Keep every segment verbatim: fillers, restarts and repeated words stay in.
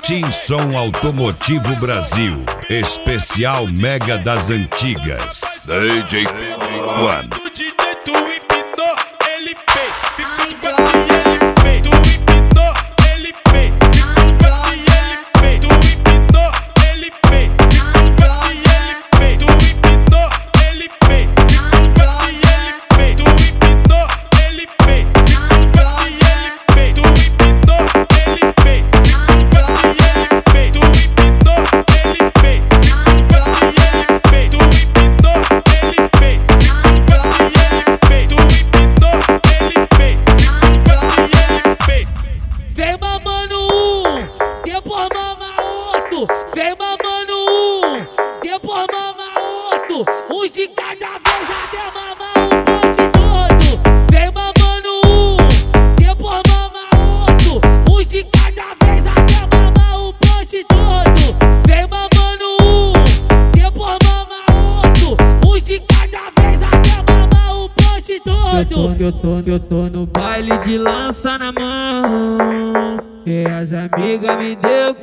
Tinson Automotivo Brasil, especial Mega das Antigas. D J One. Vem mamando um, depois mama outro. Vem mamando um, depois mama outro. Um de cada vez até mamar o poste todo. Vem mamando um, depois mama outro. Um de cada vez até mamar o poste todo. Vem mamando um, depois mama outro. Um de cada vez até mamar o poste todo. Eu tô, eu tô, eu tô no baile de lança na mão, e as amigas me deu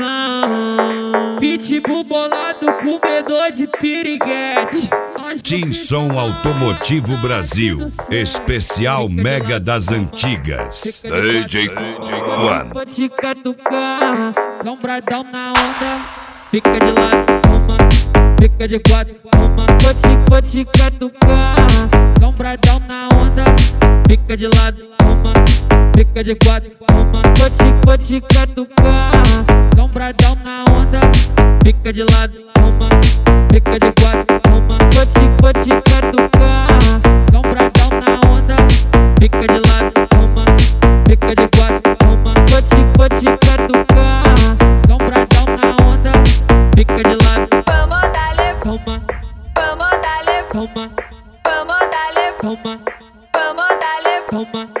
condição. Pitbull bolado, comedor de piriguete. Tinson Automotivo Brasil, especial Mega das Antigas. D J One. Vou te catucar, dá um bradão na onda. Fica de lado, toma. Fica de quatro, toma. Vou te, vou te catucar, dá um bradão na onda. Fica de lado, toma. Fica de quatro, toma. Vou te, vou te catucar, dá um bradão na onda. Fica de lado, toma. Fica de quatro, toma. Vou te, vou te catucar, dá um bradão na onda. Fica de lado, toma. Fica de quatro, toma. Vou te, vou te catucar, dá um bradão na onda. Fica de lado, Vamos darle, toma. vamos darle, Toma, vamos darle, toma, vamos darle, toma.